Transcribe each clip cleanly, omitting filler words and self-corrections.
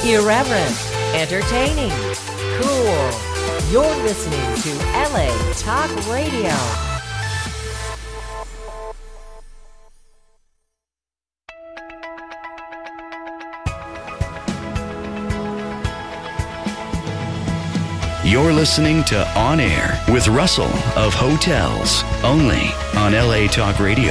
Irreverent, entertaining, cool. You're listening to LA Talk Radio. You're listening to On Air with Russell of Hotels, only on LA Talk Radio.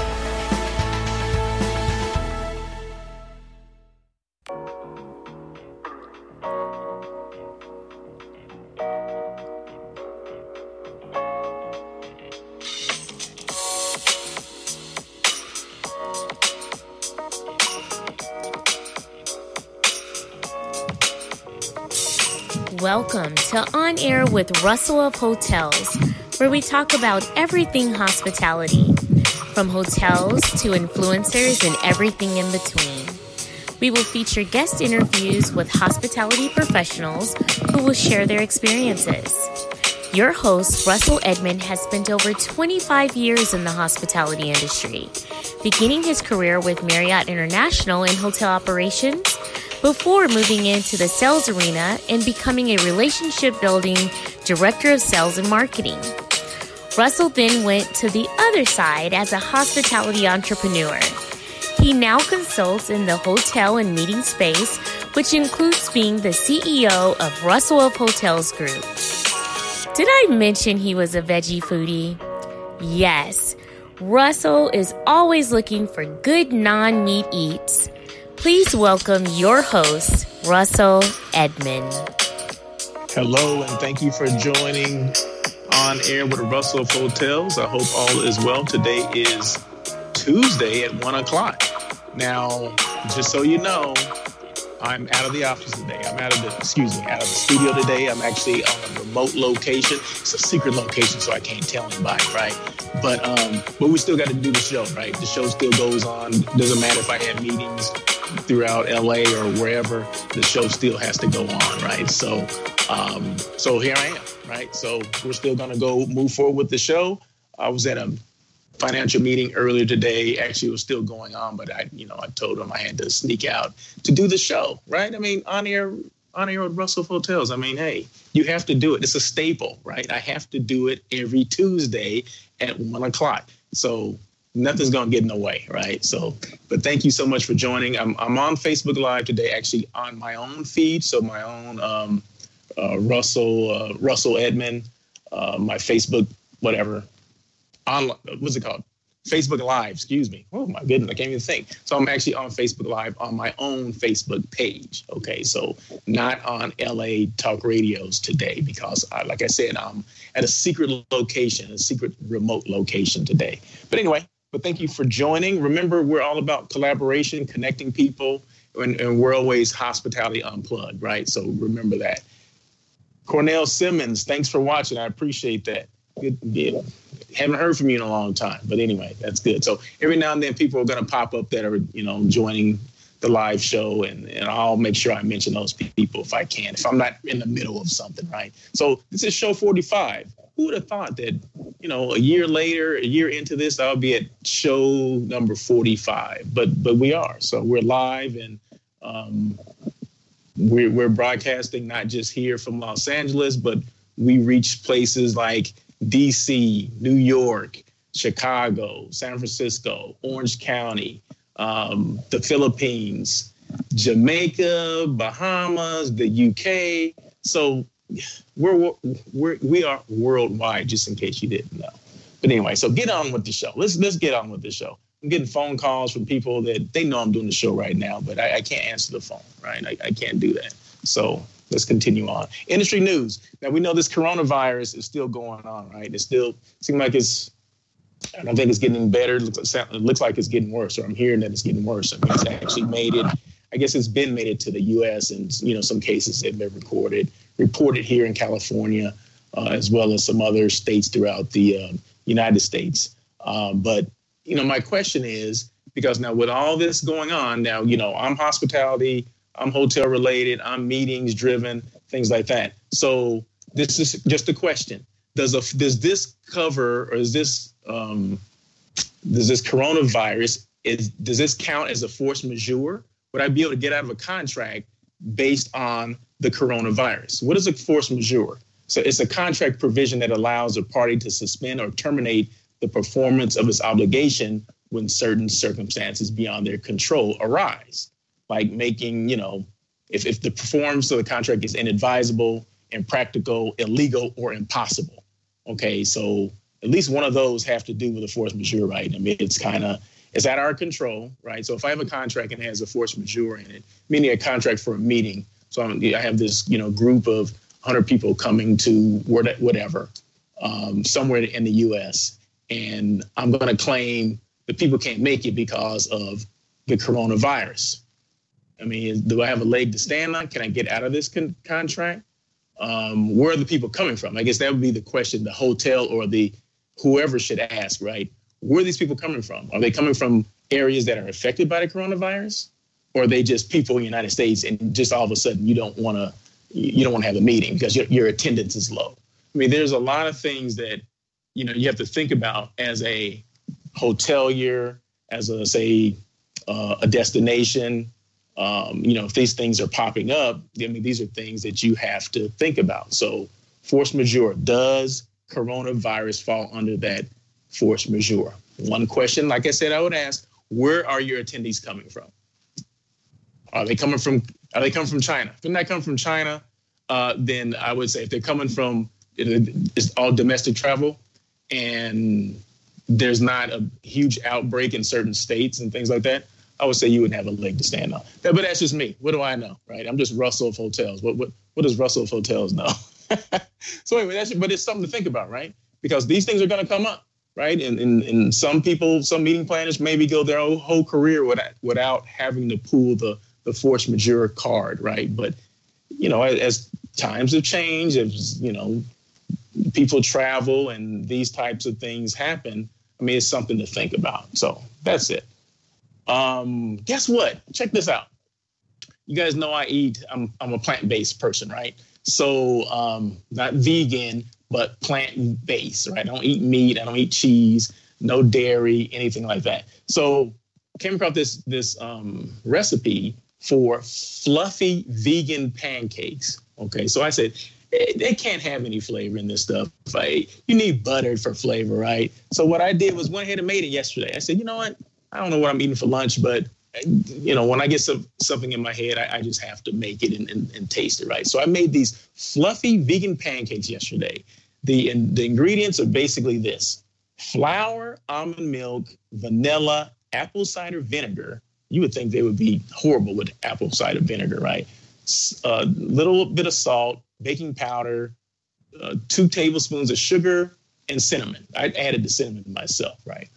Welcome to On Air with Russell of Hotels, where we talk about everything hospitality, from hotels to influencers and everything in between. We will feature guest interviews with hospitality professionals who will share their experiences. Your host, Russell Edmond, has spent over 25 years in the hospitality industry, beginning his career with Marriott International in hotel operations, before moving into the sales arena and becoming a relationship-building director of sales and marketing. Russell then went to the other side as a hospitality entrepreneur. He now consults in the hotel and meeting space, which includes being the CEO of Russell of Hotels Group. Did I mention he was a veggie foodie? Yes, Russell is always looking for good non-meat eats. Please welcome your host, Russell Edmond. Hello, and thank you for joining On Air with Russell of Hotels. I hope all is well. Today is Tuesday at 1 o'clock. Now, just so you know, I'm out of the office today. I'm out of the studio today. I'm actually on a remote location. It's a secret location, so I can't tell anybody, right? But we still got to do the show, right? The show still goes on. Doesn't matter if I have meetings throughout LA or wherever, the show still has to go on, right? So here I am, right? So we're still going to move forward with the show. I was at a financial meeting earlier today. Actually, it was still going on, but I told them I had to sneak out to do the show, right? I mean, on air with Russell Hotels. I mean, hey, you have to do it. It's a staple, right? I have to do it every Tuesday at 1 o'clock. So nothing's going to get in the way, right? So, but thank you so much for joining. I'm on Facebook Live today, actually on my own feed. So my own Russell Edmond, my Facebook, whatever. What's it called? Facebook Live, excuse me. Oh my goodness, I can't even think. So I'm actually on Facebook Live on my own Facebook page. Okay, so not on LA Talk Radios today because, like I said, I'm at a secret location, a secret remote location today. But anyway, thank you for joining. Remember, we're all about collaboration, connecting people, and we're always hospitality unplugged, right? So remember that. Cornell Simmons, thanks for watching. I appreciate that. Good. Haven't heard from you in a long time, but anyway, that's good. So every now and then people are going to pop up that are, joining the live show, and I'll make sure I mention those people if I can, if I'm not in the middle of something, right? So this is show 45. Who would have thought that, a year into this, I'll be at show number 45, but we are. So we're live, and we're broadcasting not just here from Los Angeles, but we reach places like DC, New York, Chicago, San Francisco, Orange County, the Philippines, Jamaica, Bahamas, the UK. So we are worldwide, just in case you didn't know. But anyway, so get on with the show. Let's get on with the show. I'm getting phone calls from people that they know I'm doing the show right now, but I can't answer the phone, right? I can't do that. So let's continue on. Industry news. Now, we know this coronavirus is still going on, right? It still seems like I don't think it's getting better. It looks like it's getting worse, or I'm hearing that it's getting worse. I mean, it's actually it's been made it to the U.S. and, some cases have been reported here in California, as well as some other states throughout the United States. But my question is, because now with all this going on, now, I'm hospitality, I'm hotel related, I'm meetings driven, things like that. So this is just a question. Does this cover, or does this coronavirus, does this count as a force majeure? Would I be able to get out of a contract based on the coronavirus. What is a force majeure? So it's a contract provision that allows a party to suspend or terminate the performance of its obligation when certain circumstances beyond their control arise, like making, if the performance of the contract is inadvisable, impractical, illegal, or impossible. Okay, so at least one of those have to do with a force majeure, right? I mean, it's at our control, right? So if I have a contract and it has a force majeure in it, meaning a contract for a meeting, so I have this, group of 100 people coming to whatever, somewhere in the U.S., and I'm going to claim the people can't make it because of the coronavirus. I mean, do I have a leg to stand on? Can I get out of this contract? Where are the people coming from? I guess that would be the question the hotel or the whoever should ask, right? Where are these people coming from? Are they coming from areas that are affected by the coronavirus? Or are they just people in the United States and just all of a sudden you don't want to have a meeting because your attendance is low? I mean, there's a lot of things that, you have to think about as a hotelier, as a destination. If these things are popping up, I mean, these are things that you have to think about. So force majeure, does coronavirus fall under that force majeure? One question, like I said, I would ask, where are your attendees coming from? Are they coming from China? If they're not coming from China, then I would say if they're coming from, it's all domestic travel and there's not a huge outbreak in certain states and things like that, I would say you wouldn't have a leg to stand on. But that's just me. What do I know, right? I'm just Russell of Hotels. What does Russell of Hotels know? So anyway, but it's something to think about, right? Because these things are going to come up, right? And some people, some meeting planners maybe go their whole career without having to pull the force majeure card, right? But, as times have changed, as, people travel and these types of things happen, I mean, it's something to think about. So that's it. Guess what? Check this out. You guys know I'm a plant-based person, right? So not vegan, but plant-based, right? I don't eat meat. I don't eat cheese, no dairy, anything like that. So came across this recipe for fluffy vegan pancakes. Okay, so I said, they can't have any flavor in this stuff. Right? You need butter for flavor, right? So what I did was went ahead and made it yesterday. I said, you know what? I don't know what I'm eating for lunch, but, when I get something in my head, I just have to make it and taste it, right? So I made these fluffy vegan pancakes yesterday. The ingredients are basically this: flour, almond milk, vanilla, apple cider vinegar. You would think they would be horrible with apple cider vinegar, right? A little bit of salt, baking powder, 2 tablespoons of sugar, and cinnamon. I added the cinnamon myself, right?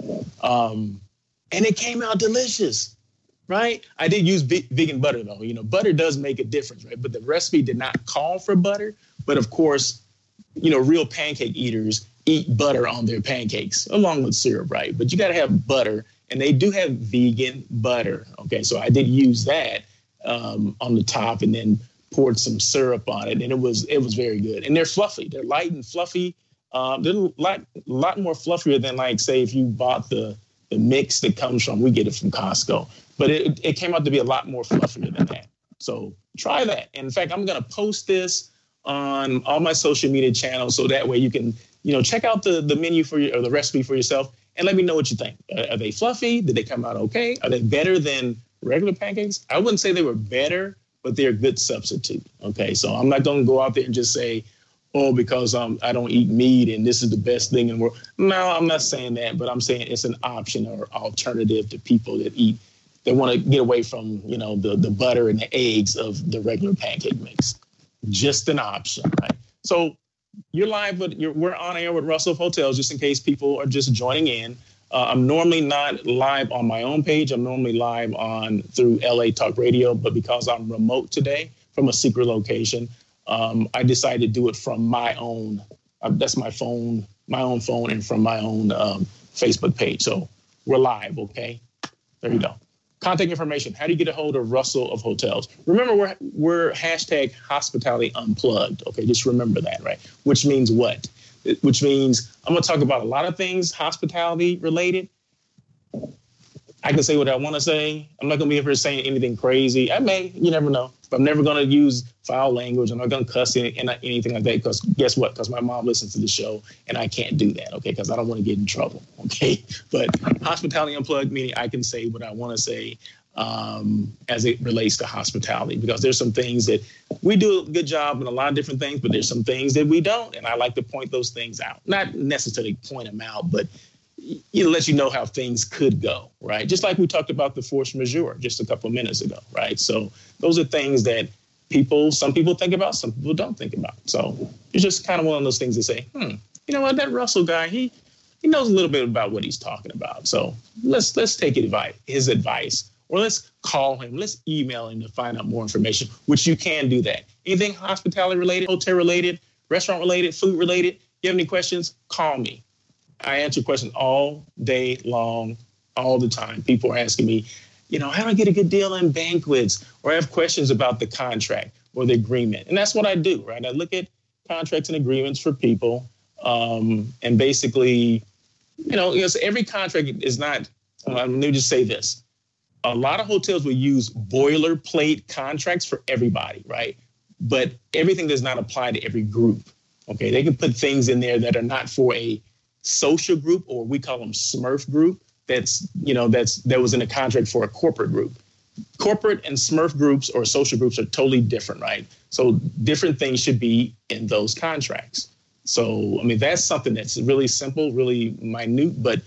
And it came out delicious, right? I did use vegan butter, though. Butter does make a difference, right? But the recipe did not call for butter. But of course, real pancake eaters eat butter on their pancakes along with syrup, right? But you got to have butter, and they do have vegan butter. Okay, so I did use that on the top, and then poured some syrup on it, and it was very good. And they're fluffy. They're light and fluffy. They're a lot more fluffier than, like, say, if you bought the mix that comes from, we get it from Costco. But it came out to be a lot more fluffier than that. So try that. And in fact, I'm going to post this on all my social media channels, so that way you can, check out the menu or the recipe for yourself and let me know what you think. Are they fluffy? Did they come out okay? Are they better than regular pancakes? I wouldn't say they were better, but they're a good substitute. Okay, so I'm not going to go out there and just say, because I don't eat meat and this is the best thing in the world. No, I'm not saying that, but I'm saying it's an option or alternative to people that want to get away from, the butter and the eggs of the regular pancake mix. Just an option, right? So we're on air with Russell of Hotels, just in case people are just joining in. I'm normally not live on my own page. I'm normally live through LA Talk Radio, but because I'm remote today from a secret location, I decided to do it from my own. That's my own phone, and from my own Facebook page. So we're live. Okay, there you go. Contact information. How do you get a hold of Russell of Hotels? Remember, we're hashtag Hospitality Unplugged. Okay, just remember that, right? Which means what? Which means I'm going to talk about a lot of things hospitality related. I can say what I want to say. I'm not going to be here saying anything crazy. I may, you never know. But I'm never going to use foul language. I'm not going to cuss anything like that, because guess what? Because my mom listens to the show and I can't do that, okay? Because I don't want to get in trouble, okay? But Hospitality Unplugged, meaning I can say what I want to say as it relates to hospitality, because there's some things that we do a good job in a lot of different things, but there's some things that we don't. And I like to point those things out. Not necessarily point them out, but let you know how things could go, right? Just like we talked about the force majeure just a couple of minutes ago, right? So those are things that some people think about, some people don't think about. So it's just kind of one of those things to say, you know what, that Russell guy, he knows a little bit about what he's talking about. So let's take his advice, or let's call him, let's email him to find out more information, which you can do that. Anything hospitality related, hotel related, restaurant related, food related, you have any questions, call me. I answer questions all day long, all the time. People are asking me, how do I get a good deal in banquets? Or I have questions about the contract or the agreement. And that's what I do, right? I look at contracts and agreements for people. And basically, every contract is not, let me just say this. A lot of hotels will use boilerplate contracts for everybody, right? But everything does not apply to every group, okay? They can put things in there that are not for a social group, or we call them Smurf group. That was in a contract for a corporate group. Corporate and Smurf groups or social groups are totally different, right? So different things should be in those contracts. So, that's something that's really simple, really minute, but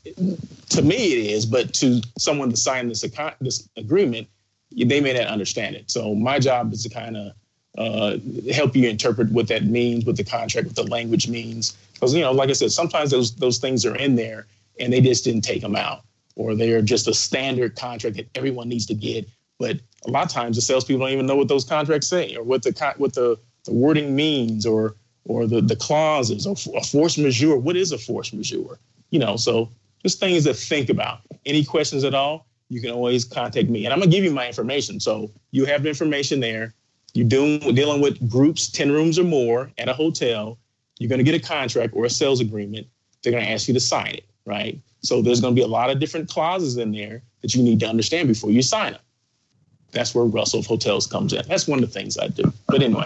to me it is, but to someone to sign this agreement, they may not understand it. So my job is to kind of help you interpret what that means, what the contract, what the language means. Because, like I said, sometimes those things are in there and they just didn't take them out, or they're just a standard contract that everyone needs to get. But a lot of times the salespeople don't even know what those contracts say, or what the wording means, or the clauses, or a force majeure. What is a force majeure? So just things to think about. Any questions at all, you can always contact me. And I'm going to give you my information. So you have the information there. You're dealing with groups, 10 rooms or more at a hotel. You're going to get a contract or a sales agreement. They're going to ask you to sign it, right? So there's going to be a lot of different clauses in there that you need to understand before you sign them. That's where Russell of Hotels comes in. That's one of the things I do. But anyway,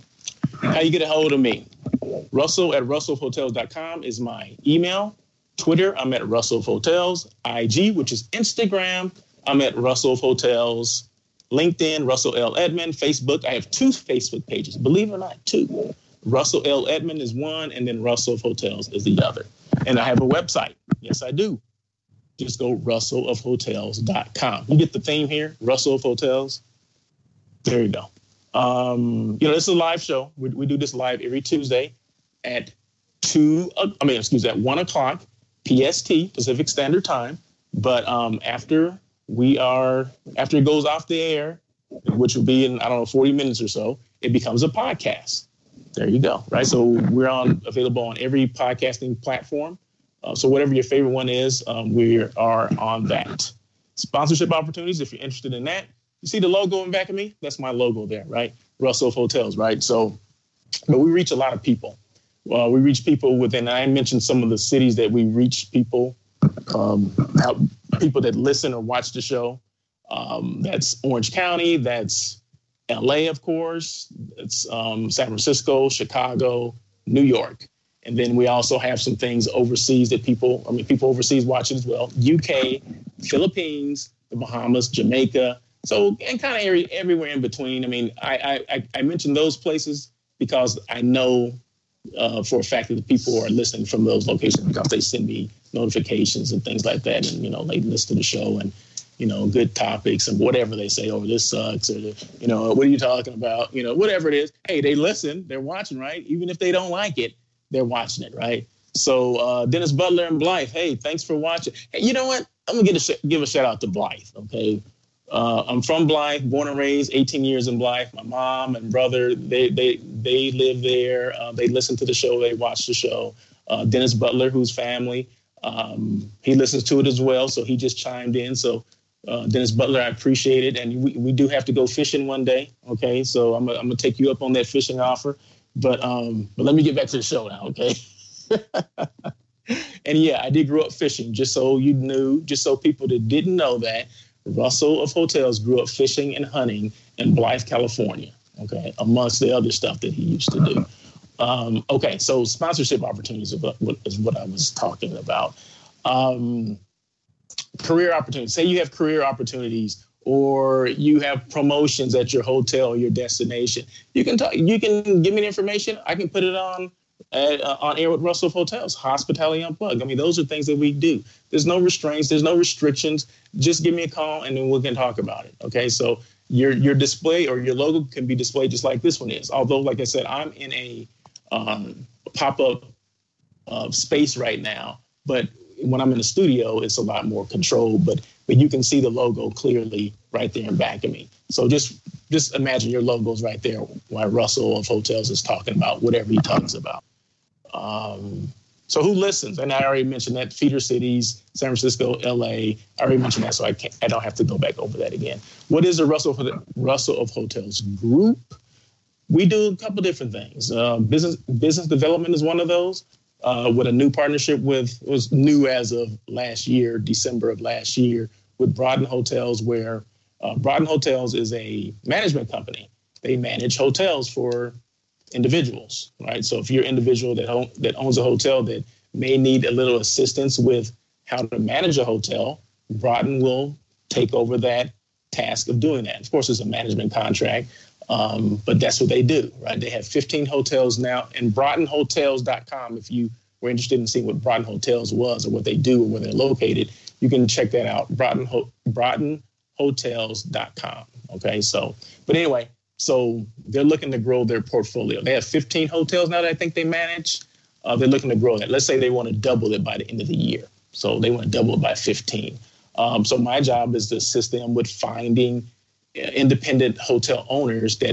how you get a hold of me? Russell at russellofhotels.com is my email. Twitter, I'm at Russell of Hotels. IG, which is Instagram, I'm at Russell of Hotels. LinkedIn, Russell L. Edmond. Facebook, I have 2 Facebook pages. Believe it or not, 2. Russell L. Edmond is one, and then Russell of Hotels is the other. And I have a website. Yes, I do. Just go russellofhotels.com. You get the theme here, Russell of Hotels. There you go. This is a live show. We do this live every Tuesday at 1 o'clock PST, Pacific Standard Time. But after it goes off the air, which will be in, 40 minutes or so, it becomes a podcast. There you go. Right. So we're available on every podcasting platform. So whatever your favorite one is, we are on that. Sponsorship opportunities, if you're interested in that. You see the logo in back of me? That's my logo there, right? Russell of Hotels, right? So, but we reach a lot of people. We reach people within, I mentioned some of the cities that we reach people, people that listen or watch the show. That's Orange County, that's LA, of course, it's San Francisco, Chicago, New York. And then we also have some things overseas that people overseas watch it as well. UK, Philippines, the Bahamas, Jamaica. So, and kind of everywhere in between. I mentioned those places because I know for a fact that the people are listening from those locations because they send me notifications and things like that. And, they listen to the show and, good topics and whatever they say, oh, this sucks, or, what are you talking about? Whatever it is. Hey, they listen, they're watching, right? Even if they don't like it, they're watching it, right? So Dennis Butler and Blythe, hey, thanks for watching. Hey, you know what? I'm going to give a shout out to Blythe, okay? I'm from Blythe, born and raised, 18 years in Blythe. My mom and brother, they live there. They listen to the show. They watch the show. Dennis Butler, whose family, he listens to it as well. So he just chimed in. So Dennis Butler, I appreciate it. And we do have to go fishing one day. Okay. So I'm going to take you up on that fishing offer. But let me get back to the show now. Okay. And yeah, I did grow up fishing, just so you knew, just so people that didn't know that, Russell of Hotels grew up fishing and hunting in Blythe, California, okay, amongst the other stuff that he used to do. Okay, so sponsorship opportunities is what I was talking about. Career opportunities. Say you have career opportunities or you have promotions at your hotel or your destination. You can give me the information. I can put it on air with Russell of Hotels, Hospitality Unplugged. I mean, those are things that we do. There's no restraints. There's no restrictions. Just give me a call and then we can talk about it. Okay, so your display or your logo can be displayed just like this one is. Although, like I said, I'm in a pop-up space right now, but when I'm in the studio, it's a lot more controlled, but you can see the logo clearly right there in back of me. So just imagine your logo's right there while Russell of Hotels is talking about whatever he talks about. So who listens? And I already mentioned that, feeder cities, San Francisco, LA. I already mentioned that, so I don't have to go back over that again. What is the Russell of Hotels group? We do a couple different things. Business development is one of those. With a new partnership was new as of last year, December of last year, with Broughton Hotels, where Broughton Hotels is a management company. They manage hotels for individuals, right? So if you're an individual that owns a hotel that may need a little assistance with how to manage a hotel, Broughton will take over that task of doing that. Of course, it's a management contract, but that's what they do, right? They have 15 hotels now, and BroughtonHotels.com, if you were interested in seeing what Broughton Hotels was or what they do or where they're located, you can check that out, BroughtonHotels.com, okay? So, but anyway, so they're looking to grow their portfolio. They have 15 hotels now that I think they manage. They're looking to grow that. Let's say they want to double it by the end of the year. So they want to double it by 15. So my job is to assist them with finding independent hotel owners that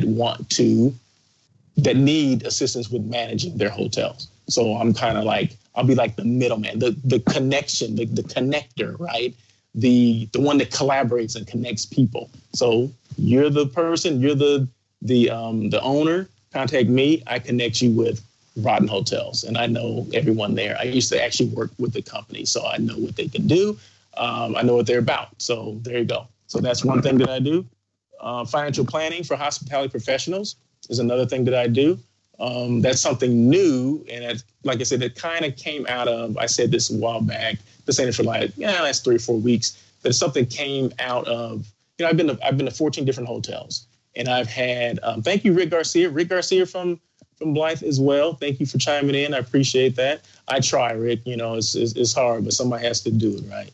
need assistance with managing their hotels. So I'm kind of like, I'll be like the middleman, the connection, the connector, right? The one that collaborates and connects people. So you're the person, you're the owner, contact me, I connect you with Broughton Hotels, and I know everyone there. I used to actually work with the company, so I know what they can do. I know what they're about. So there you go. So that's one thing that I do. Financial planning for hospitality professionals is another thing that I do. That's something new. And like I said, it kind of came out of, I said this a while back, this ain't for like, last 3 or 4 weeks, that something came out of, I've been to 14 different hotels, and I've had, thank you, Rick Garcia from Blythe as well. Thank you for chiming in. I appreciate that. I try, Rick, it's hard, but somebody has to do it, right?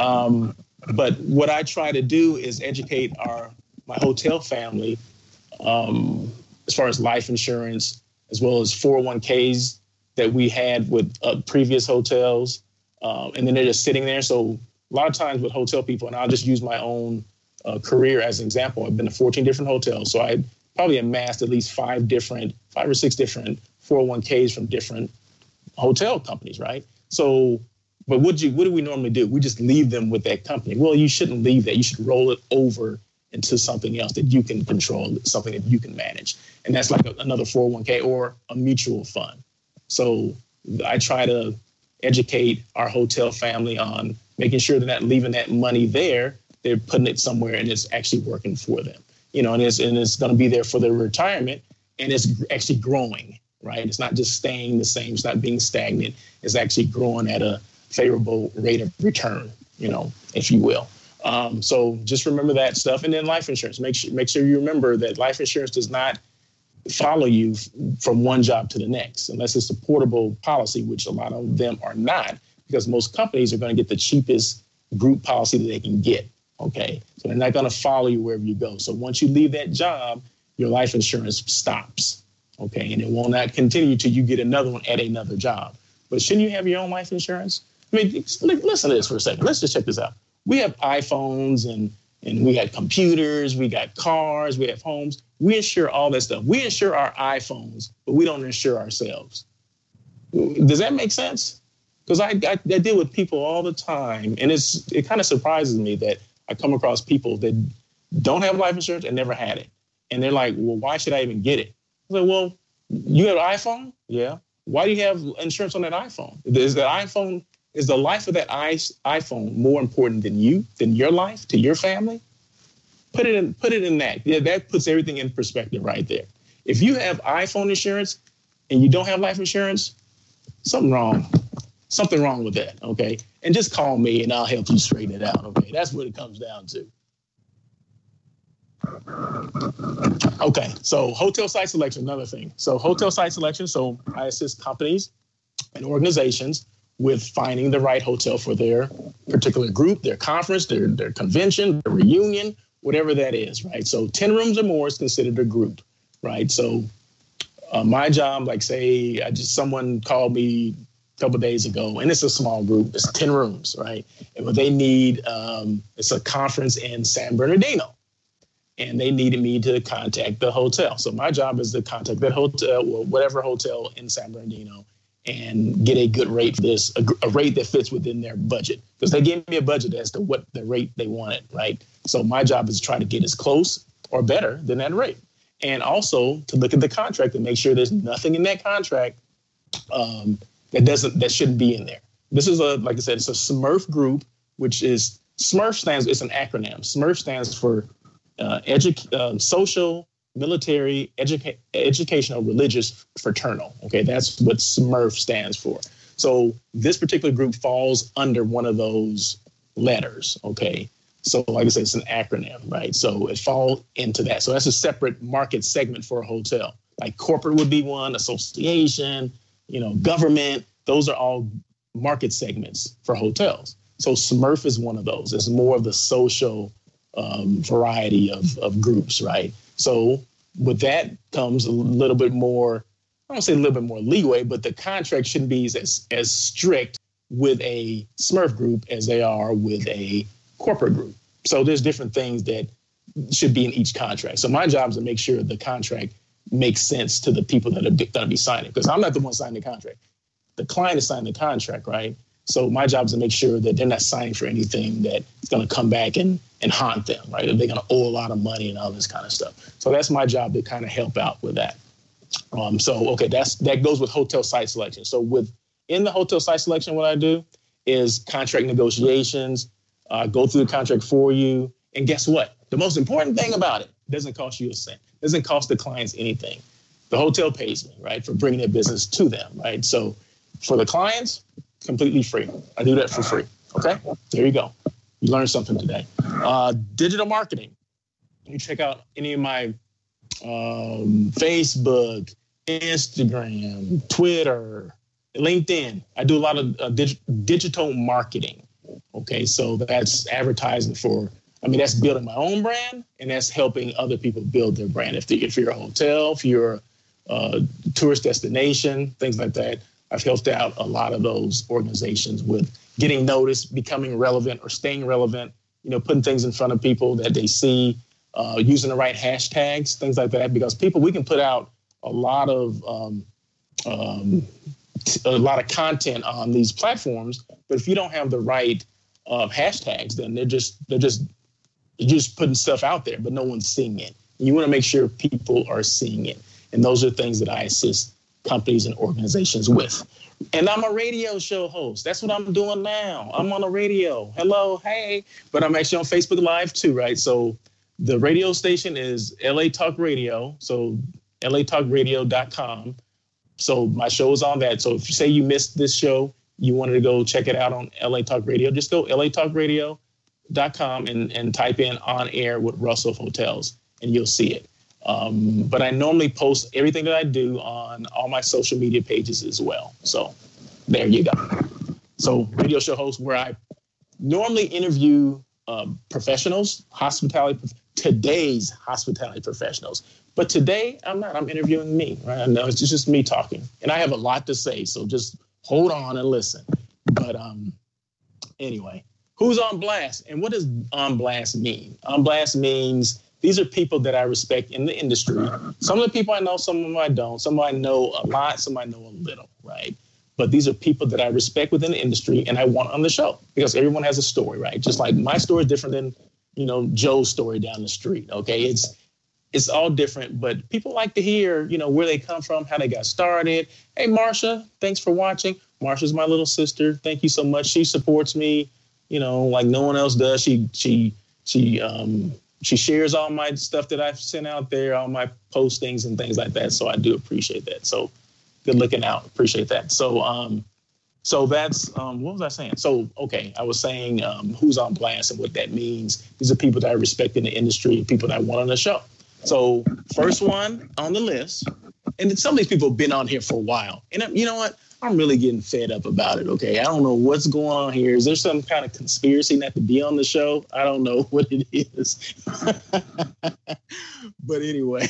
But what I try to do is educate my hotel family as far as life insurance, as well as 401ks that we had with previous hotels. And then they're just sitting there. So a lot of times with hotel people, and I'll just use my own career as an example, I've been to 14 different hotels. So I probably amassed at least 5 or 6 different 401ks from different hotel companies, right? So, but what do we normally do? We just leave them with that company. Well, you shouldn't leave that. You should roll it over into something else that you can control, something that you can manage. And that's like another 401k or a mutual fund. So I try to educate our hotel family on making sure they're not leaving that money there. They're putting it somewhere and it's actually working for them. And it's going to be there for their retirement, and it's actually growing, right? It's not just staying the same. It's not being stagnant. It's actually growing at a favorable rate of return, if you will. So just remember that stuff. And then life insurance. Make sure you remember that life insurance does not follow you from one job to the next, unless it's a portable policy, which a lot of them are not, because most companies are going to get the cheapest group policy that they can get. Okay, so they're not going to follow you wherever you go. So once you leave that job, your life insurance stops. Okay, and it will not continue till you get another one at another job. But shouldn't you have your own life insurance? I mean, listen to this for a second. Let's just check this out. We have iPhones and we got computers, we got cars, we have homes. We insure all that stuff. We insure our iPhones, but we don't insure ourselves. Does that make sense? Because I deal with people all the time, and it kind of surprises me that I come across people that don't have life insurance and never had it. And they're like, well, why should I even get it? I was like, well, you have an iPhone? Yeah. Why do you have insurance on that iPhone? Is the life of that iPhone more important than you, than your life, to your family? Put it in that. Yeah, that puts everything in perspective right there. If you have iPhone insurance and you don't have life insurance, something wrong with that, okay? And just call me and I'll help you straighten it out, okay? That's what it comes down to. Okay, so hotel site selection, another thing. So hotel site selection, so I assist companies and organizations with finding the right hotel for their particular group, their conference, their convention, their reunion, whatever that is, right? So 10 rooms or more is considered a group, right? So my job, like say, someone called me a couple of days ago, and it's a small group, it's 10 rooms, right? And what they need, it's a conference in San Bernardino. And they needed me to contact the hotel. So my job is to contact that hotel, or whatever hotel in San Bernardino, and get a good rate for this, a rate that fits within their budget. Because they gave me a budget as to what the rate they wanted, right? So my job is to try to get as close or better than that rate. And also to look at the contract and make sure there's nothing in that contract that shouldn't be in there. This is like I said, it's a SMERF group, which is, it's an acronym. SMERF stands for social, military, educational, religious, fraternal. Okay, that's what SMERF stands for. So this particular group falls under one of those letters. Okay, so like I said, it's an acronym, right? So it falls into that. So that's a separate market segment for a hotel. Like corporate would be one, association, government. Those are all market segments for hotels. So SMERF is one of those. It's more of the social variety of groups, right? So with that comes a little bit more, I don't say a little bit more leeway, but the contract shouldn't be as strict with a SMERF group as they are with a corporate group. So there's different things that should be in each contract. So my job is to make sure the contract makes sense to the people that are going to be signing, because I'm not the one signing the contract. The client is signing the contract, right? So my job is to make sure that they're not signing for anything that's going to come back and haunt them, right? They're going to owe a lot of money and all this kind of stuff. So that's my job to kind of help out with that. That goes with hotel site selection. So within the hotel site selection, what I do is contract negotiations, go through the contract for you. And guess what? The most important thing about it doesn't cost you a cent. It doesn't cost the clients anything. The hotel pays me, right, for bringing their business to them, right? So for the clients, completely free. I do that for free. Okay, there you go. You learned something today. Digital marketing. You check out any of my Facebook, Instagram, Twitter, LinkedIn. I do a lot of digital marketing. Okay, so that's advertising that's building my own brand, and that's helping other people build their brand. If you're a hotel, if you're a tourist destination, things like that, I've helped out a lot of those organizations with getting noticed, becoming relevant or staying relevant, putting things in front of people that they see, using the right hashtags, things like that, because we can put out a lot of content on these platforms, but if you don't have the right hashtags, then they're just putting stuff out there, but no one's seeing it. You want to make sure people are seeing it. And those are things that I assist companies and organizations with. And I'm a radio show host. That's what I'm doing now. I'm on the radio. Hello, hey. But I'm actually on Facebook Live too, right? So the radio station is LA Talk Radio. So latalkradio.com. So my show is on that. So if you say you missed this show, you wanted to go check it out on LA Talk Radio, just go latalkradio.com and type in On Air with Russell Hotels, and you'll see it. But I normally post everything that I do on all my social media pages as well. So there you go. So radio show host, where I normally interview professionals, today's hospitality professionals. But today I'm not. I'm interviewing me, right? I know it's just me talking, and I have a lot to say. So just hold on and listen. But anyway, who's on blast, and what does on blast mean? On blast means these are people that I respect in the industry. Some of the people I know, some of them I don't. Some I know a lot, some I know a little, right? But these are people that I respect within the industry and I want on the show because everyone has a story, right? Just like my story is different than, Joe's story down the street, okay? it's all different, but people like to hear, where they come from, how they got started. Hey, Marsha, thanks for watching. Marsha's my little sister. Thank you so much. She supports me, like no one else does. She shares all my stuff that I've sent out there, all my postings and things like that. So I do appreciate that. So good looking out. Appreciate that. So that's, what was I saying? So, okay, I was saying who's on blast and what that means. These are people that I respect in the industry, people that I want on the show. So first one on the list, and some of these people have been on here for a while. And you know what? I'm really getting fed up about it, okay? I don't know what's going on here. Is there some kind of conspiracy not to be on the show? I don't know what it is. But anyway,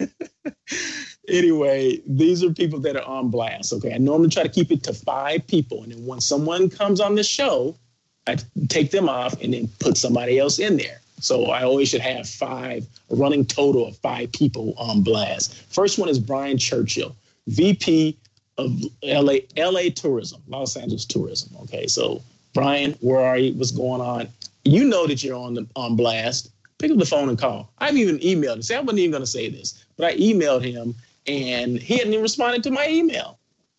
these are people that are on blast, okay? I normally try to keep it to 5 people. And then when someone comes on the show, I take them off and then put somebody else in there. So I always should have 5, a running total of 5 people on blast. First one is Brian Churchill, VP of LA Tourism, Los Angeles Tourism. Okay, so Brian, where are you? What's going on? You know that you're on blast. Pick up the phone and call. I've even emailed him. I wasn't even going to say this, but I emailed him and he hadn't even responded to my email.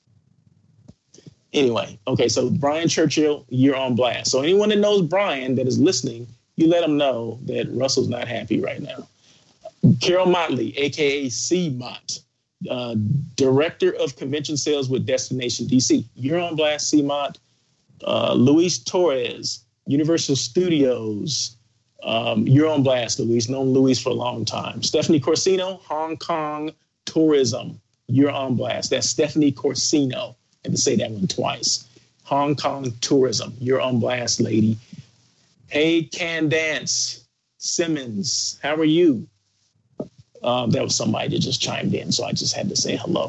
Anyway, okay, so Brian Churchill, you're on blast. So anyone that knows Brian that is listening, you let them know that Russell's not happy right now. Carol Motley, a.k.a. C. Mott, Director of Convention Sales with Destination DC. You're on blast, C. Mott. Luis Torres, Universal Studios. You're on blast, Luis. Known Luis for a long time. Stephanie Corsino, Hong Kong Tourism. You're on blast. That's Stephanie Corsino. I had to say that one twice. Hong Kong Tourism. You're on blast, lady. Hey, Candace Simmons, how are you? That was somebody that just chimed in, so I just had to say hello.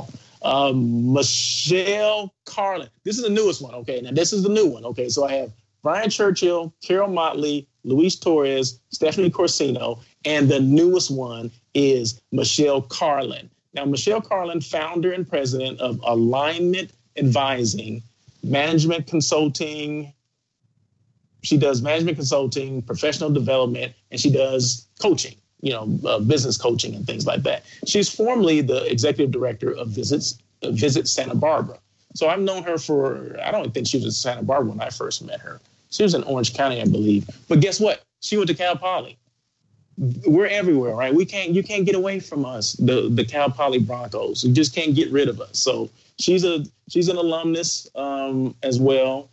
Michelle Carlin. This is the newest one, okay? Now, this is the new one, okay? So I have Brian Churchill, Carol Motley, Luis Torres, Stephanie Corsino, and the newest one is Michelle Carlin. Now, Michelle Carlin, founder and president of Alignment Advising, management consulting. She does management consulting, professional development, and she does coaching, business coaching and things like that. She's formerly the executive director of Visit Santa Barbara. So I've known her I don't think she was in Santa Barbara when I first met her. She was in Orange County, I believe. But guess what? She went to Cal Poly. We're everywhere, right? You can't get away from us, the Cal Poly Broncos. You just can't get rid of us. So she's an alumnus as well.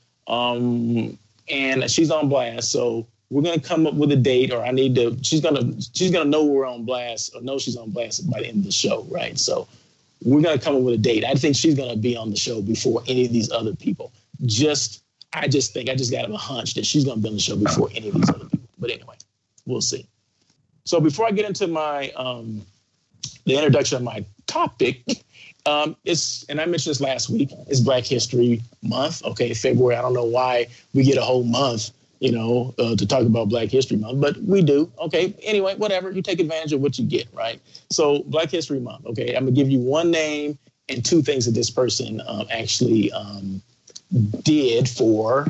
And she's on blast. So we're going to come up with a date, or she's going to know we're on blast, or know she's on blast by the end of the show, right? So we're going to come up with a date. I think she's going to be on the show before any of these other people. I just got a hunch that she's going to be on the show before any of these other people. But anyway, we'll see. So before I get into my the introduction of my topic, and I mentioned this last week, it's Black History Month. Okay, February. I don't know why we get a whole month, to talk about Black History Month, but we do. Okay, anyway, whatever. You take advantage of what you get, right? So Black History Month. Okay, I'm gonna give you one name and 2 things that this person actually did for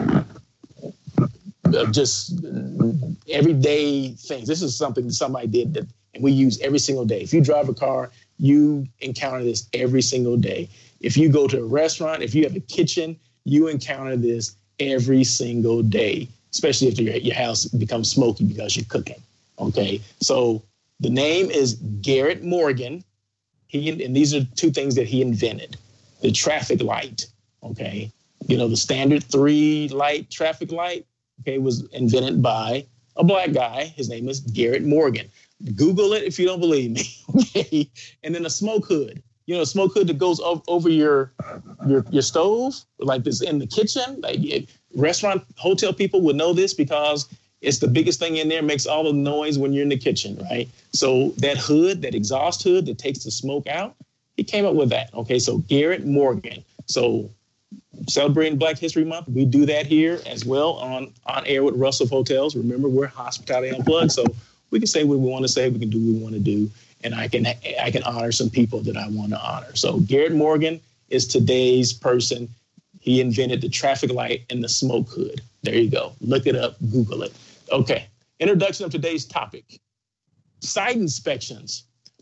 just everyday things. This is something that somebody did and we use every single day. If you drive a car, you encounter this every single day. If you go to a restaurant, if you have a kitchen, you encounter this every single day, especially if your house becomes smoky because you're cooking. Okay, so the name is Garrett Morgan. And these are 2 things that he invented. The traffic light, okay? The standard 3-light traffic light, okay, was invented by a Black guy. His name is Garrett Morgan. Google it if you don't believe me, okay? And then a smoke hood. A smoke hood that goes over your stove, like this in the kitchen. Like restaurant, hotel people would know this because it's the biggest thing in there, makes all the noise when you're in the kitchen, right? So that hood, that exhaust hood that takes the smoke out, he came up with that. Okay, so Garrett Morgan. So celebrating Black History Month, we do that here as well on air with Russell Hotels. Remember, we're Hospitality Unplugged, so we can say what we want to say, we can do what we want to do, and I can honor some people that I want to honor. So Garrett Morgan is today's person. He invented the traffic light and the smoke hood. There you go. Look it up, Google it. Okay, introduction of today's topic. Site inspections.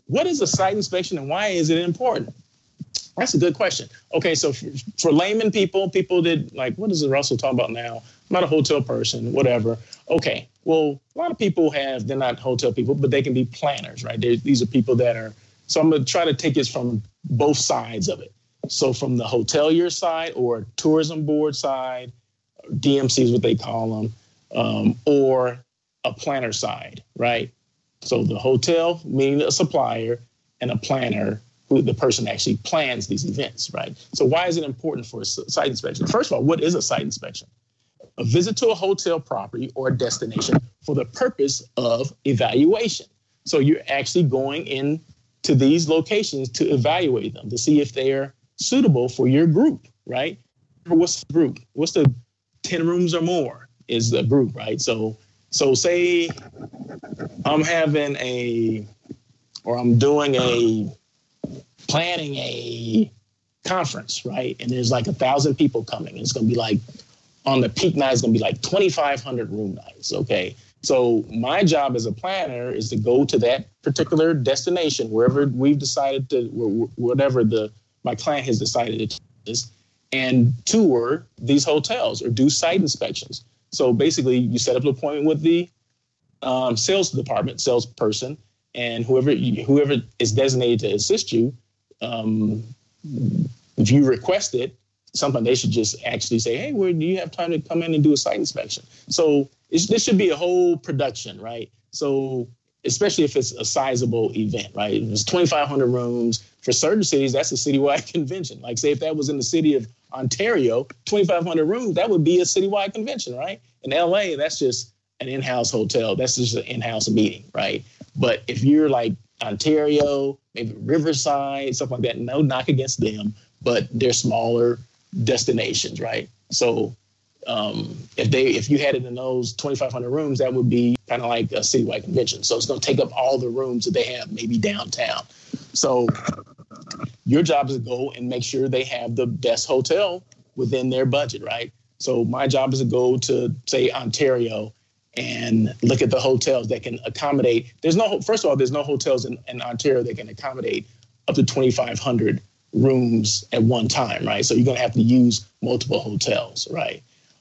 what is a site inspection and why is it important? That's a good question. Okay, so for layman people that like, what is Russell talking about now? I'm not a hotel person, whatever. Okay, well, a lot of people they're not hotel people, but they can be planners, right? These are people that are, so I'm going to try to take this from both sides of it. So from the hotelier side or tourism board side, DMC is what they call them, or a planner side, right? So the hotel, meaning a supplier, and a planner, who the person actually plans these events, right? So why is it important for a site inspection? First of all, what is a site inspection? A visit to a hotel property or a destination for the purpose of evaluation. So you're actually going into these locations to evaluate them, to see if they're suitable for your group, right? What's the group? What's the 10 rooms or more is the group, right? So say I'm planning a conference, right? And there's like 1,000 people coming. It's going to be like, on the peak night, it's going to be like 2,500 room nights, okay? So my job as a planner is to go to that particular destination, wherever we've decided to, whatever my client has decided it is, and tour these hotels or do site inspections. So basically, you set up an appointment with the sales department, salesperson, and whoever is designated to assist you. If you request it, sometimes they should just actually say, hey, do you have time to come in and do a site inspection? So this should be a whole production, right? So especially if it's a sizable event, right? If it's 2,500 rooms. For certain cities, that's a citywide convention. Like say if that was in the city of Ontario, 2,500 rooms, that would be a citywide convention, right? In LA, that's just an in-house hotel. That's just an in-house meeting, right? But if you're like Ontario, maybe Riverside, stuff like that, no knock against them, but they're smaller destinations, right? So if you had it in those 2,500 rooms, that would be kind of like a citywide convention. So it's going to take up all the rooms that they have, maybe downtown. So your job is to go and make sure they have the best hotel within their budget, right? So my job is to go to, say, Ontario and look at the hotels that can accommodate. First of all, there's no hotels in Ontario that can accommodate up to 2,500 rooms at one time, right? So you're going to have to use multiple hotels, right?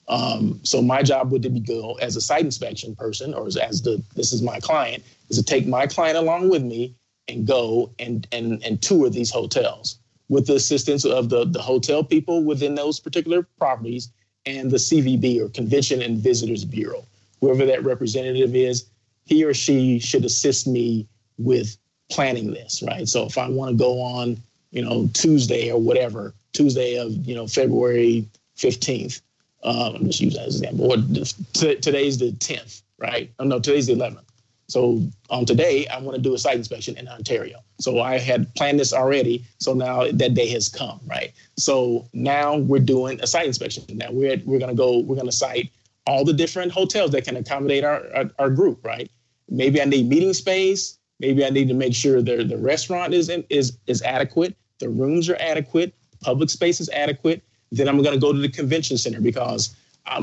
So my job would be go as a site inspection person, or this is my client, is to take my client along with me and go and tour these hotels with the assistance of the hotel people within those particular properties and the CVB, or Convention and Visitors Bureau. Whoever that representative is, he or she should assist me with planning this, right? So if I want to go on, Tuesday or whatever, Tuesday of, February 15th, I'm just using that as an example. Today's the 10th, right? Oh, no, today's the 11th. So today, I want to do a site inspection in Ontario. So I had planned this already. So now that day has come, right? So now we're doing a site inspection. Now we're going to site all the different hotels that can accommodate our group, right? Maybe I need meeting space. Maybe I need to make sure the restaurant is adequate. The rooms are adequate. Public space is adequate. Then I'm going to go to the convention center because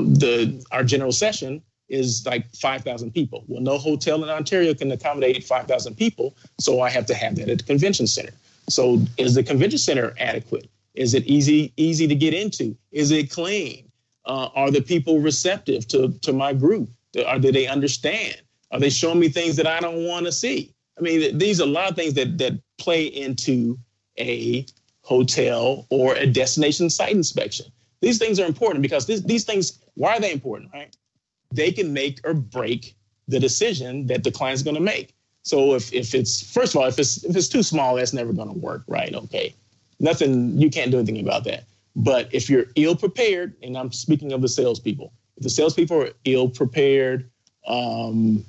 our general session is like 5,000 people. Well, no hotel in Ontario can accommodate 5,000 people, so I have to have that at the convention center. So is the convention center adequate? Is it easy to get into? Is it clean? Are the people receptive to my group? Do they understand? Are they showing me things that I don't want to see? I mean, these are a lot of things that play into a hotel or a destination site inspection. These things are important because these things, why are they important, right? They can make or break the decision that the client's going to make. So if it's, first of all, if it's too small, that's never going to work, right? Okay. You can't do anything about that. But if you're ill prepared, and I'm speaking of the salespeople, if the salespeople are ill prepared, then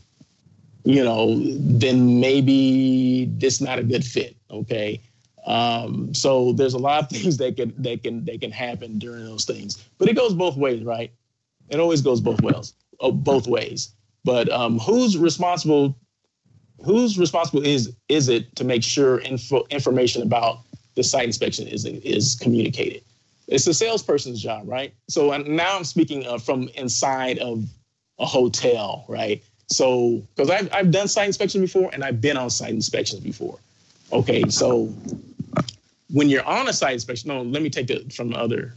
maybe this is not a good fit. Okay. So there's a lot of things that can happen during those things, but it goes both ways, right? It always goes both ways. But who's responsible is it to make sure information about the site inspection is communicated? It's the salesperson's job, right? So now I'm speaking from inside of a hotel, right? So because I've done site inspection before and I've been on site inspections before. Okay, so when you're on a site inspection, no, let me take it from the other.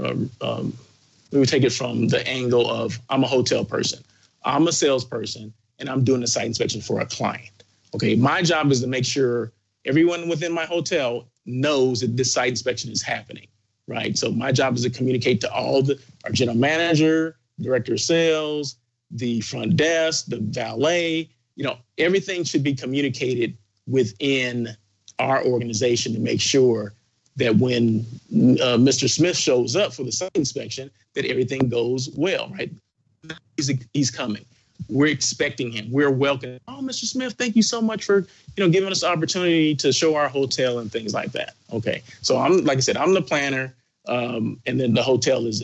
Let me take it from the angle of I'm a hotel person, I'm a salesperson, and I'm doing a site inspection for a client. Okay, my job is to make sure everyone within my hotel knows that this site inspection is happening, right? So my job is to communicate to our general manager, director of sales, the front desk, the valet. Everything should be communicated within our organization to make sure that when Mr. Smith shows up for the site inspection, that everything goes well, right? He's coming. We're expecting him. We're welcoming. Oh, Mr. Smith, thank you so much for, giving us the opportunity to show our hotel and things like that. Okay. So like I said, I'm the planner. And then the hotel is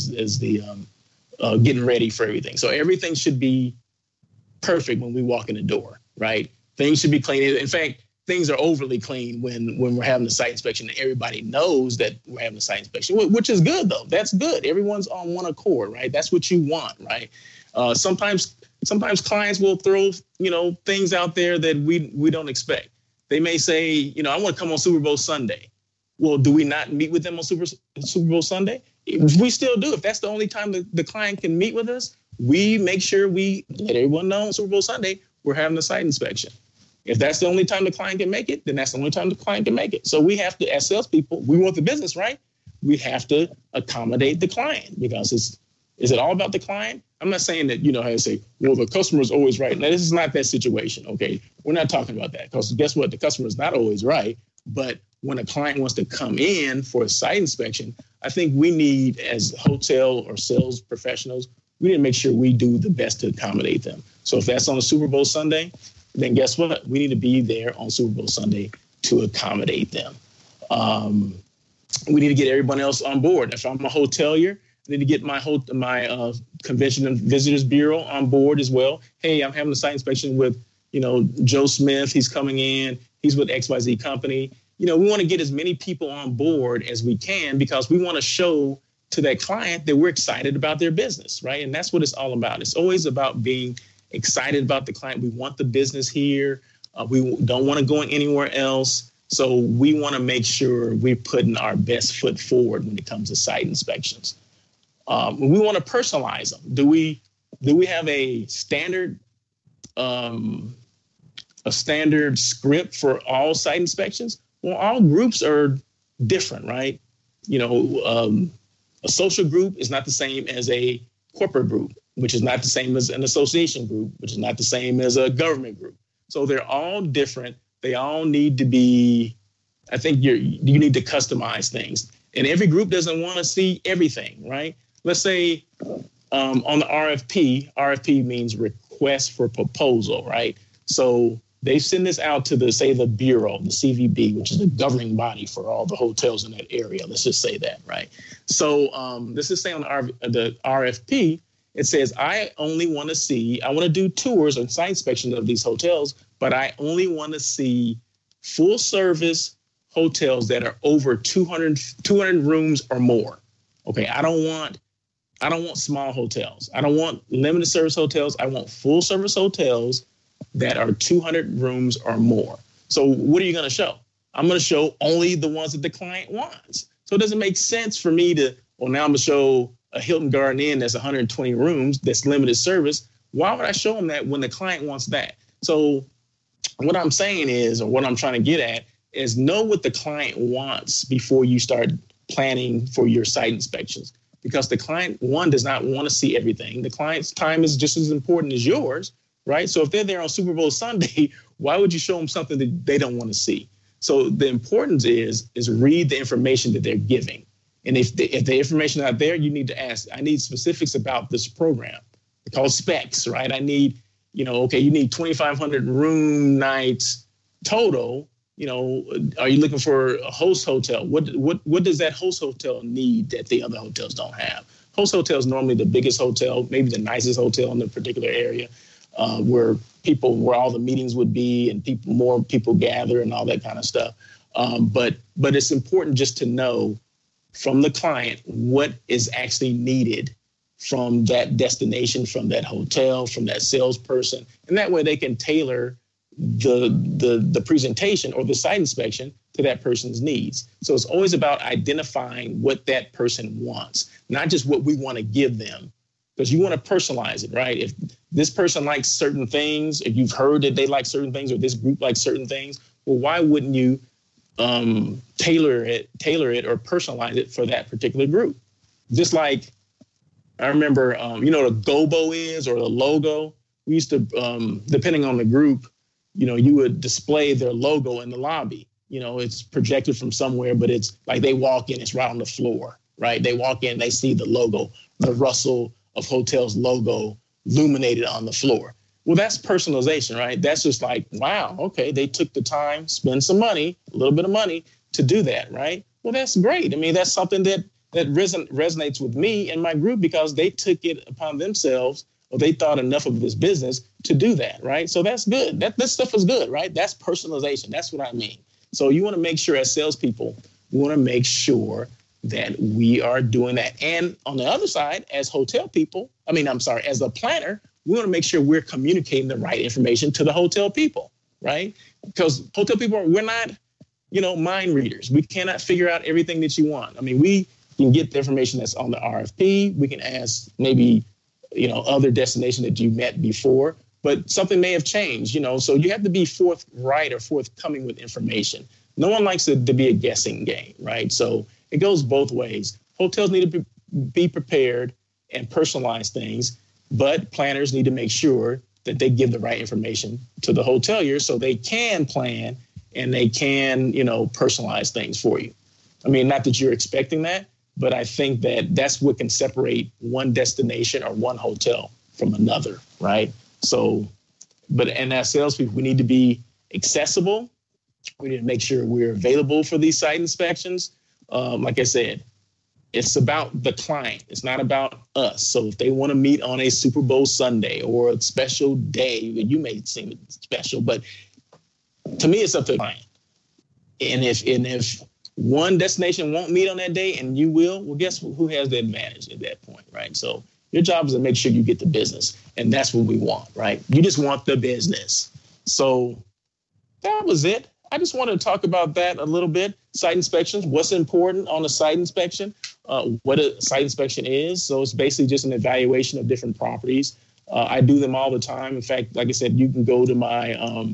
the getting ready for everything. So everything should be perfect when we walk in the door, right? Things should be clean. In fact, things are overly clean when we're having the site inspection, and everybody knows that we're having a site inspection, which is good though. That's good. Everyone's on one accord, right? That's what you want, right? Sometimes clients will throw, things out there that we don't expect. They may say, I want to come on Super Bowl Sunday. Well, do we not meet with them on Super Bowl Sunday? We still do. If that's the only time the client can meet with us, we make sure we let everyone know on Super Bowl Sunday we're having a site inspection. If that's the only time the client can make it, then that's the only time the client can make it. So we have to, as salespeople, we want the business, right? We have to accommodate the client, because is it all about the client? I'm not saying that, how to say, well, the customer is always right. Now, this is not that situation, okay? We're not talking about that, because guess what? The customer is not always right. But when a client wants to come in for a site inspection, I think we need, as hotel or sales professionals, we need to make sure we do the best to accommodate them. So if that's on a Super Bowl Sunday, then guess what? We need to be there on Super Bowl Sunday to accommodate them. We need to get everyone else on board. If I'm a hotelier, I need to get my Convention and Visitors Bureau on board as well. Hey, I'm having a site inspection with, Joe Smith. He's coming in. He's with XYZ company. We want to get as many people on board as we can, because we want to show to that client that we're excited about their business, right? And that's what it's all about. It's always about being excited about the client. We want the business here. We don't want to go anywhere else. So we want to make sure we're putting our best foot forward when it comes to site inspections. We want to personalize them. Do we have a standard script for all site inspections? Well, all groups are different, right? A social group is not the same as a corporate group, which is not the same as an association group, which is not the same as a government group. So they're all different. They all need to be, I think you need to customize things. And every group doesn't want to see everything, right? Let's say on the RFP means request for proposal, right? So they send this out to the Bureau, the CVB, which is the governing body for all the hotels in that area. Let's just say that, right? So let's just say on the RFP, it says, I want to do tours and site inspections of these hotels, but I only want to see full service hotels that are over 200 rooms or more. Okay, I don't want small hotels. I don't want limited service hotels. I want full service hotels that are 200 rooms or more. So what are you going to show? I'm going to show only the ones that the client wants. So it doesn't make sense for me to, now I'm going to show a Hilton Garden Inn that's 120 rooms, that's limited service. Why would I show them that when the client wants that? So what I'm saying is, or what I'm trying to get at, is know what the client wants before you start planning for your site inspections. Because the client, one, does not want to see everything. The client's time is just as important as yours, right? So if they're there on Super Bowl Sunday, why would you show them something that they don't want to see? So the importance is read the information that they're giving. And if the information is not there, you need to ask, I need specifics about this program. They're called specs, right? I need, you need 2,500 room nights total. Are you looking for a host hotel? What does that host hotel need that the other hotels don't have? Host hotel is normally the biggest hotel, maybe the nicest hotel in the particular area, where all the meetings would be and more people gather and all that kind of stuff. But it's important just to know from the client what is actually needed from that destination, from that hotel, from that salesperson. And that way they can tailor the presentation or the site inspection to that person's needs. So it's always about identifying what that person wants, not just what we want to give them, because you want to personalize it, right? If this person likes certain things, if you've heard that they like certain things or this group likes certain things, well, why wouldn't you tailor it or personalize it for that particular group? Just like I remember, you know what a gobo is, or the logo. We used to, depending on the group, you know, you would display their logo in the lobby. You know, it's projected from somewhere, but it's like they walk in, it's right on the floor, right? They walk in, they see the logo, the Russell of Hotels logo illuminated on the floor. Well, that's personalization, right? That's just like, wow, okay, they took the time, spend some money, a little bit of money to do that, right? Well, that's great. I mean, that's something that resonates with me and my group because they took it upon themselves, or they thought enough of this business to do that, right? So that's good. This stuff is good, right? That's personalization. That's what I mean. So you want to make sure as salespeople, we want to make sure that we are doing that. And on the other side, as hotel people, as a planner, we want to make sure we're communicating the right information to the hotel people, right? Because hotel people, we're not, you know, mind readers. We cannot figure out everything that you want. I mean, we can get the information that's on the RFP. We can ask maybe, you know, other destination that you met before, but something may have changed, you know, so you have to be forthright or forthcoming with information. No one likes it to be a guessing game, right? So it goes both ways. Hotels need to be prepared and personalize things, but planners need to make sure that they give the right information to the hoteliers so they can plan and they can, you know, personalize things for you. I mean, not that you're expecting that, but I think that that's what can separate one destination or one hotel from another, right? So, and as salespeople, we need to be accessible. We need to make sure we're available for these site inspections. Like I said, it's about the client. It's not about us. So if they want to meet on a Super Bowl Sunday or a special day, you may seem special, but to me, it's up to the client. And if one destination won't meet on that day and you will, well, guess who has the advantage at that point, right? So your job is to make sure you get the business, and that's what we want, right? You just want the business. So that was it. I just wanted to talk about that a little bit. Site inspections, what's important on a site inspection, what a site inspection is. So it's basically just an evaluation of different properties. I do them all the time. In fact, like I said, you can go to my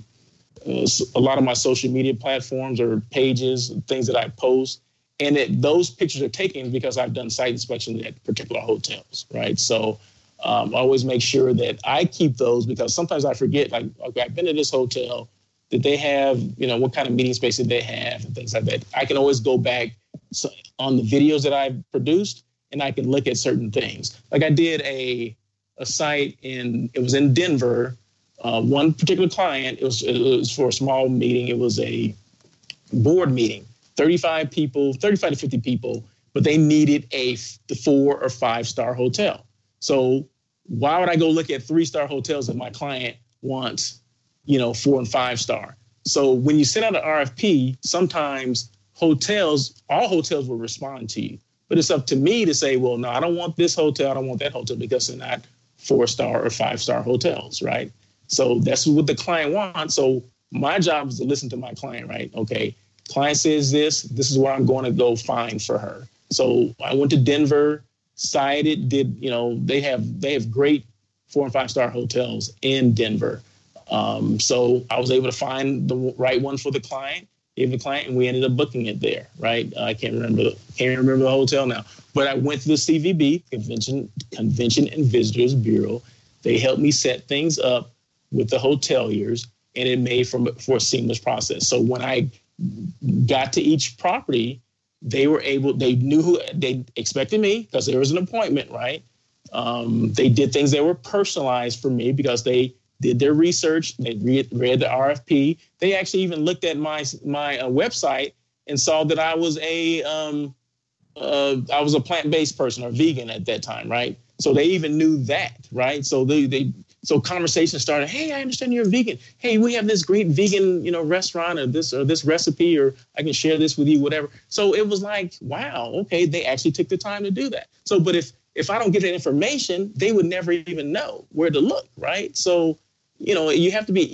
a lot of my social media platforms or pages, things that I post, and those pictures are taken because I've done site inspections at particular hotels, right? So I always make sure that I keep those because sometimes I forget, like, okay, I've been to this hotel. Did they have, you know, what kind of meeting space did they have and things like that? I can always go back on the videos that I've produced and I can look at certain things. Like I did a site it was in Denver. One particular client, it was for a small meeting. It was a board meeting, 35 to 50 people, but they needed the 4- or 5-star hotel. So why would I go look at 3-star hotels if my client wants, you know, 4- and 5-star? So when you send out an RFP, sometimes all hotels will respond to you, but it's up to me to say, well, no, I don't want this hotel. I don't want that hotel because they're not 4-star or 5-star hotels, right? So that's what the client wants. So my job is to listen to my client, right? Okay, client says this is what I'm going to go find for her. So I went to Denver, cited, you know, they have great 4- and 5-star hotels in Denver. So I was able to find the right one for the client, gave the client, and we ended up booking it there, right? I can't remember the hotel now, but I went to the CVB, Convention and Visitors Bureau. They helped me set things up with the hoteliers, and it made for a seamless process. So when I got to each property, they knew who they expected me because there was an appointment, right? They did things that were personalized for me because they did their research. They read the RFP. They actually even looked at my website and saw that I was a plant-based person or vegan at that time, right? So they even knew that, right? So so conversation started. Hey, I understand you're a vegan. Hey, we have this great vegan, you know, restaurant or this recipe, or I can share this with you, whatever. So it was like, wow, okay, they actually took the time to do that. So, but if I don't get that information, they would never even know where to look, right? So you have to be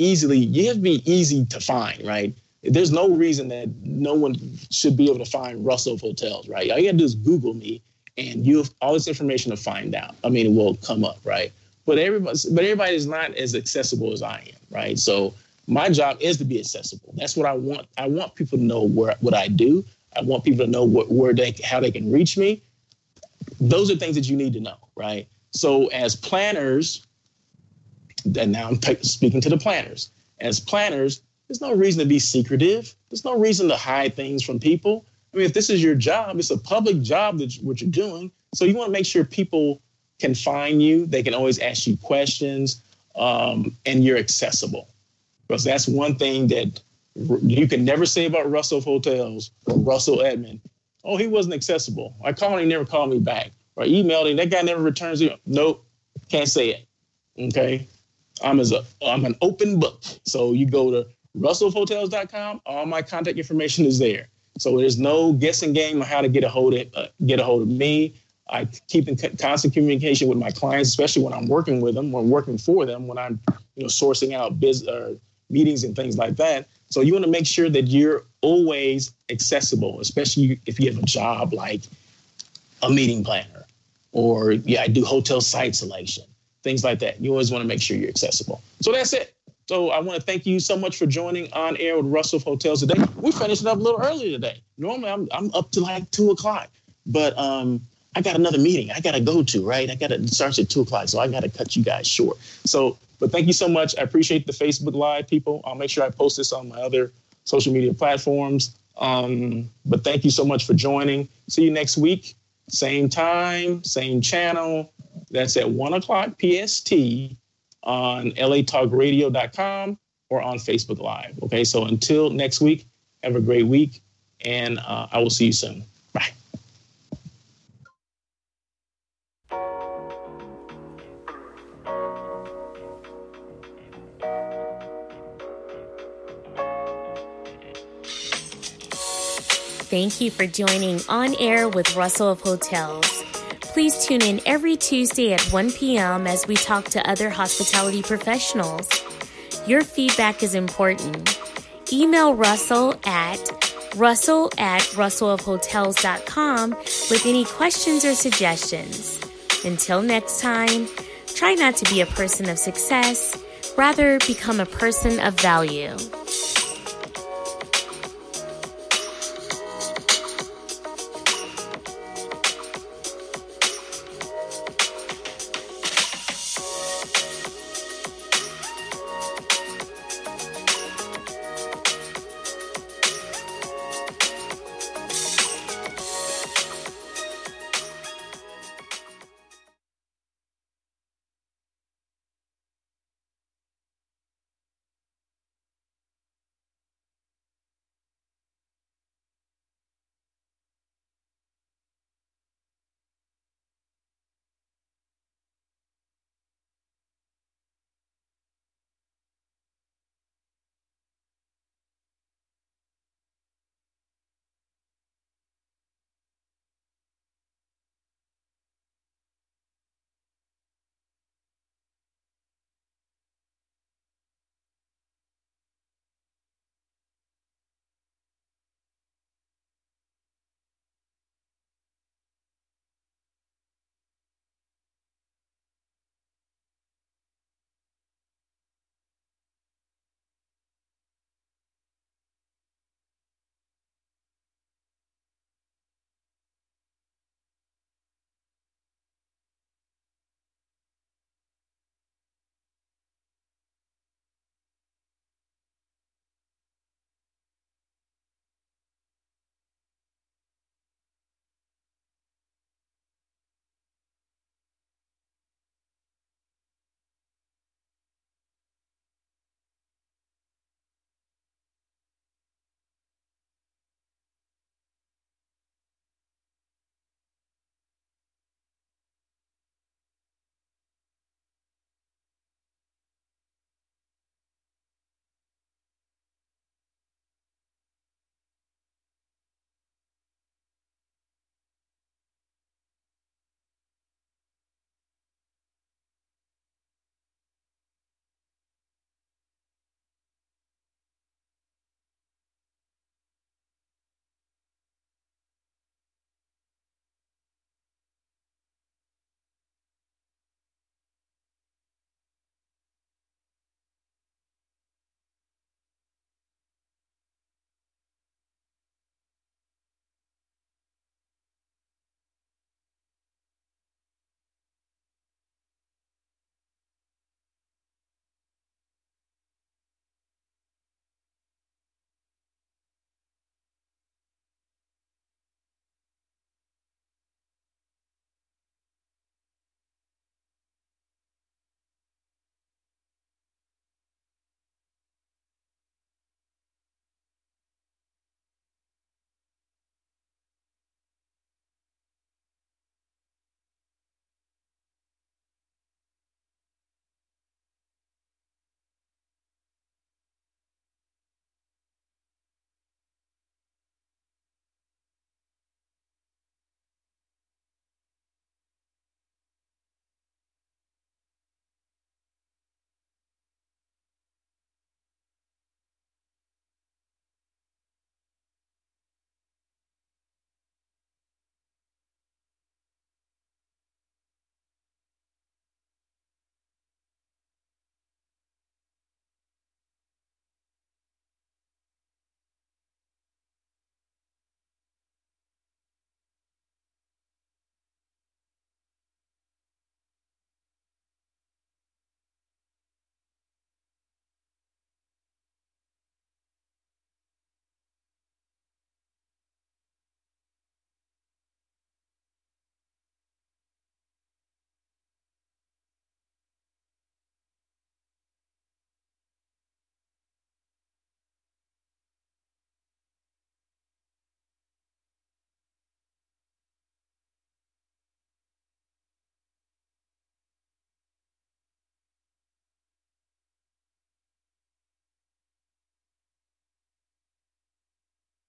easy to find, right? There's no reason that no one should be able to find Russell of Hotels, right? All you got to do is Google me, and you have all this information to find out. I mean, it will come up, right? But everybody is not as accessible as I am, right? So my job is to be accessible. That's what I want. I want people to know what I do. I want people to know how they can reach me. Those are things that you need to know, right? So as planners, and now I'm speaking to the planners. As planners, there's no reason to be secretive. There's no reason to hide things from people. I mean, if this is your job, it's a public job what you're doing. So you want to make sure people can find you. They can always ask you questions, and you're accessible. Because that's one thing that you can never say about Russell of Hotels or Russell Edmond. Oh, he wasn't accessible. I called him, he never called me back. Or emailed him, that guy never returns it. Nope, can't say it. Okay, I'm an open book. So you go to russellhotels.com. All my contact information is there. So there's no guessing game on how to get a hold of me. I keep in constant communication with my clients, especially when I'm working with them, when I'm working for them, when I'm sourcing out meetings and things like that. So you want to make sure that you're always accessible, especially if you have a job like a meeting planner or I do hotel site selection, things like that. You always want to make sure you're accessible. So that's it. So I want to thank you so much for joining On Air with Russell of Hotels today. We finished up a little early today. Normally I'm up to like 2:00, but I got another meeting I got to go to, right? It starts at 2:00, so I got to cut you guys short. But thank you so much. I appreciate the Facebook Live people. I'll make sure I post this on my other social media platforms. But thank you so much for joining. See you next week. Same time, same channel. That's at 1:00 PST on latalkradio.com or on Facebook Live. Okay, so until next week, have a great week, and I will see you soon. Bye. Thank you for joining On Air with Russell of Hotels. Please tune in every Tuesday at 1 p.m. as we talk to other hospitality professionals. Your feedback is important. Email Russell at russellofhotels.com with any questions or suggestions. Until next time, try not to be a person of success, rather become a person of value.